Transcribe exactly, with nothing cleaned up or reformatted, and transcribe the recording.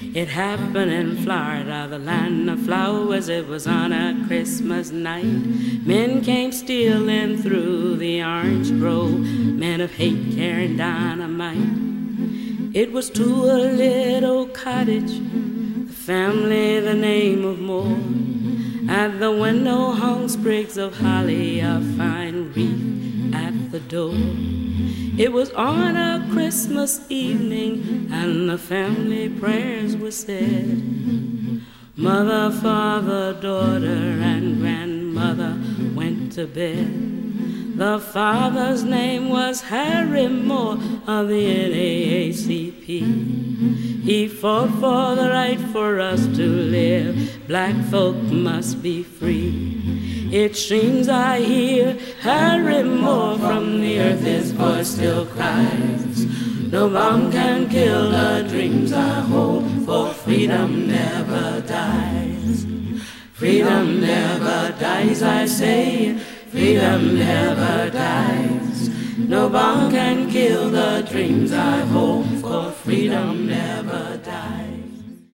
It happened in Florida, the land of flowers. It was on a Christmas night. Men came stealing through the orange grove, men of hate carrying dynamite. It was to a little cottage, the family the name of Moore. At the window hung sprigs of holly, a fine wreath at the door. It was on a Christmas evening, and the family prayers were said. Mother, father, daughter, and grandmother went to bed. The father's name was Harry Moore of the N double A C P. He fought for the right for us to live. Black folk must be free. It seems I hear Harry Moore from the earth, his voice still cries. No bomb can kill the dreams I hold, for freedom never dies. Freedom never dies, I say, freedom never dies. No bomb can kill the dreams I hold, for freedom never dies.